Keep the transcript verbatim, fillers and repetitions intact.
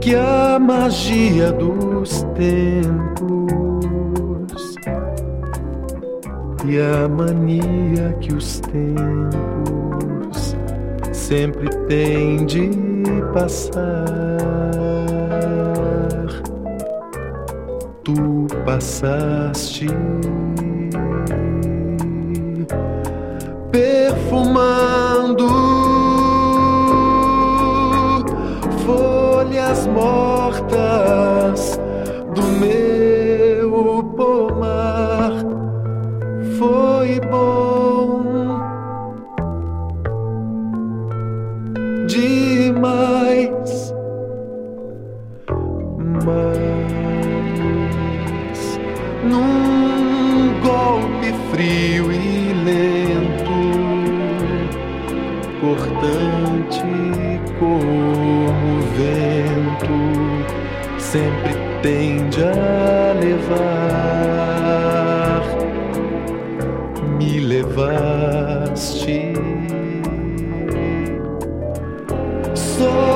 que a magia dos tempos e a mania que os tempos sempre têm de passar. Tu passaste perfumando folhas mortas do meu pomar. Foi bom demais, mas num golpe frio e lento, cortante como o vento, sempre tende a levar. Me levaste só